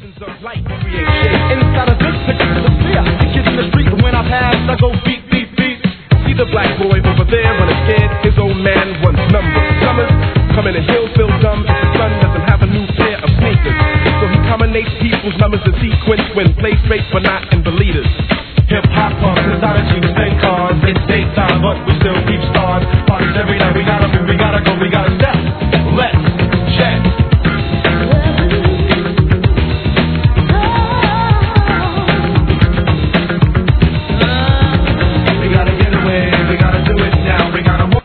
Visions of light create shape. Inside of this picture is a fear. Kid in the street, when I pass, I go beep, beep, beep. See the black boy over there running scared. His old man wants numbers. Summers coming and he'll feel dumb if his son doesn't have a new pair of sneakers. So he combinates people's numbers in sequence when play straight but not in the leaders. Hip-hop punk is not a jeans and cars. It's daytime, but we still keep stars. Parties every night, we gotta move, we gotta go, we gotta